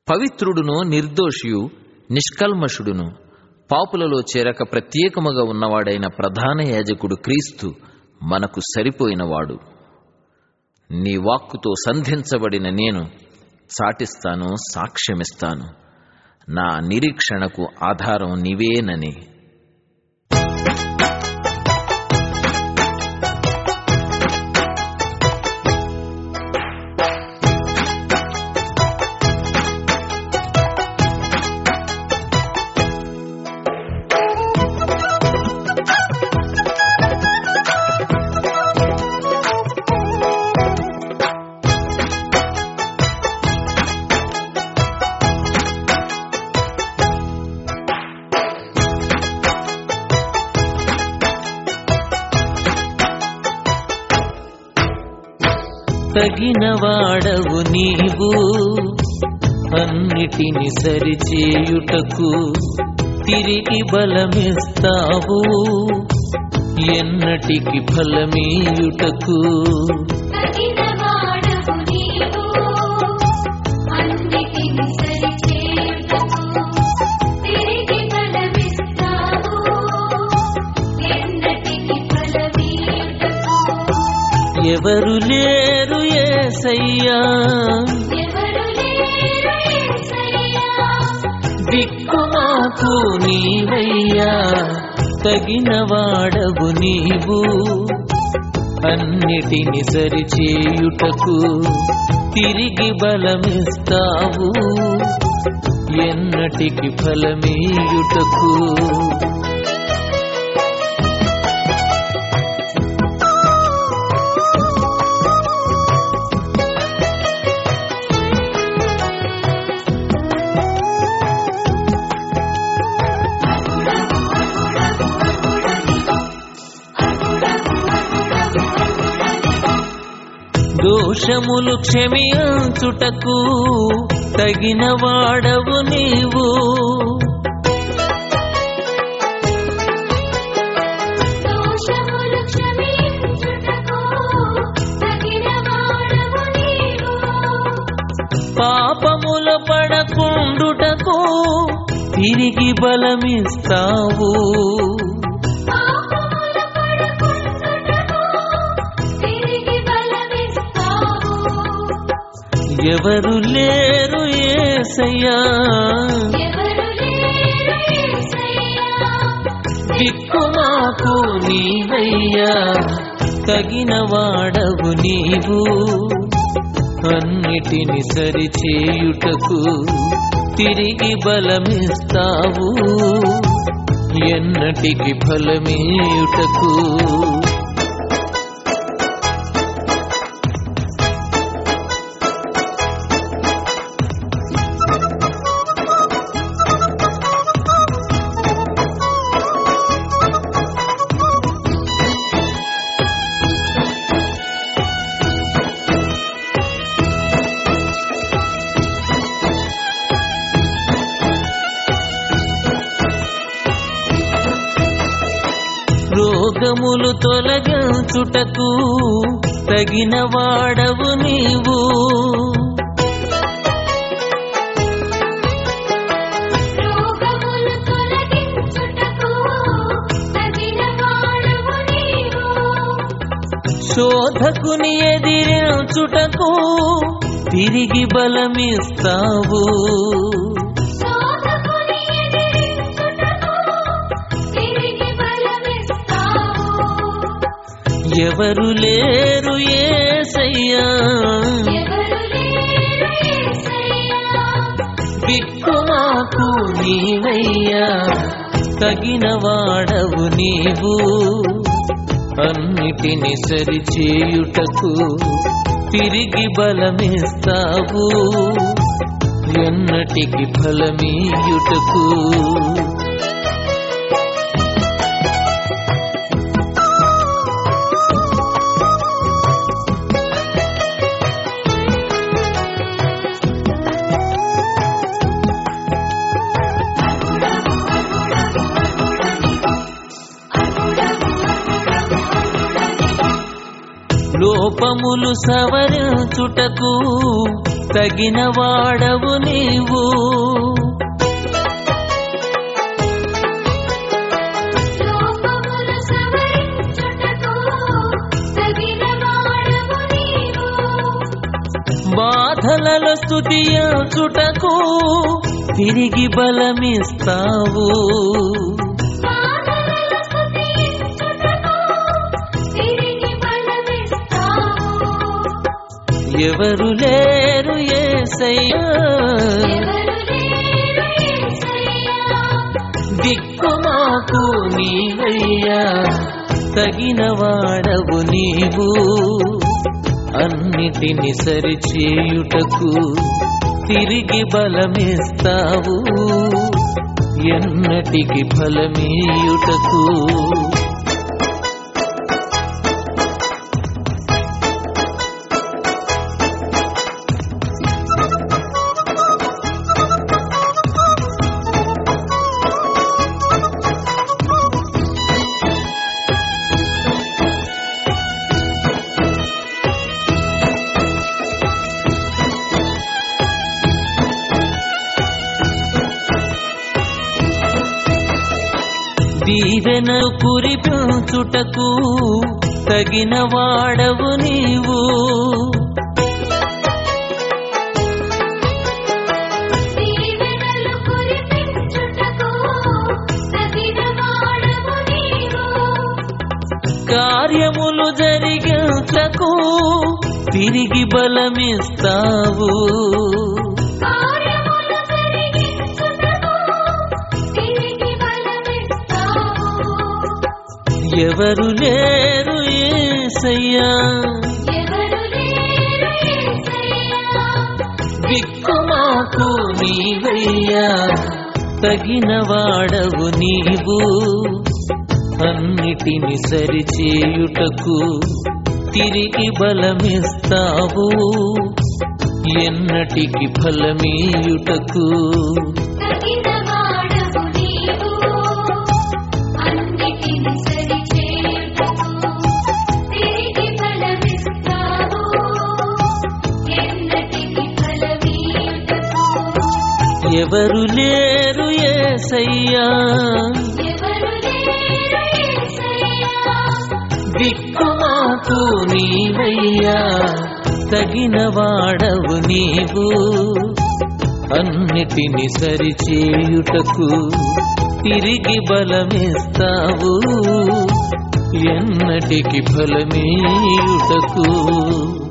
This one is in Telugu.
పవిత్రుడును నిర్దోషియు నిష్కల్మషుడును పాపులలో చేరక ప్రత్యేకముగా ఉన్నవాడైన ప్రధాన యాజకుడు క్రీస్తు మనకు సరిపోయినవాడు. నీ వాక్కుతో సంధించబడిన నేను చాటిస్తాను, సాక్ష్యమిస్తాను. నా నిరీక్షణకు ఆధారం నీవేనని. తగినవాడవు నీవు అన్నిటిని సరిచేయుటకు, తిరిగి బలమిస్తావు ఎన్నటికి ఫలమీయుటకు. ఎవరు లేరు యేసయ్యా, దిక్కు మాకు నీవయ్యా. తగినవాడవు నీవు అన్నిటిని సరిచేయుటకు, తిరిగి బలమిస్తావు ఎన్నటికి ఫలమీయుటకు. దోషములు క్షమించుటకు తగినవాడవు నీవు. పాపముల పడకుండుటకు తిరిగి బలమిస్తావు. ఎవరు లేరు యేసయ్యా, దిక్కు మాకు నీవయ్యా. తగినవాడవు నీవు అన్నిటిని సరిచేయుటకు, తిరిగి బలమిస్తావు ఎన్నటికి ఫలమీయుటకు. రోగములు తొలగించుటకు తగినవాడవు నీవు. శోధకుని ఎదిరించుటకు తిరిగి బలమిస్తావు. ఎవరు లేరు యేసయ్యా, దిక్కు మాకు నీవయ్యా. తగినవాడవు నీవు అన్నిటిని సరిచేయుటకు, తిరిగి బలమిస్తావు ఎన్నటికి ఫలమీయుటకు. లోపములు సవరించుటకు తగిన వాడవు నీవు. బాధలలో స్తుతించుటకు తిరిగి బలమిస్తావు. ఎవరు లేరు యేసయ్యా, దిక్కు మాకు నీవయ్యా, తగిన వాడవు నీవు. అన్నిటిని సరిచేయుటకు తిరిగి బలమిస్తావు, ఎన్నటికి ఫలమీయుటకు. దీవెన కురిపించుటకు తగిన వాడవు నీవు. కార్యములు జరిగించకు తిరిగి బలమిస్తావు. ఎవరు లేరు యేసయ్యా, దిక్కు మాకు నీవయ్యా, తగిన వాడవు నీవు. అన్నిటిని సరిచేయుటకు తిరిగి బలమిస్తావు, ఎన్నటికి ఫలమీయుటకు. ఎవరు లేరు యేసయ్యా, దిక్కు మాకు నీవయ్యా, తగిన వాడవు నీవు. అన్నిటిని సరిచేయుటకు తిరిగి బలమిస్తావు, ఎన్నటికి ఫలమీయుటకు.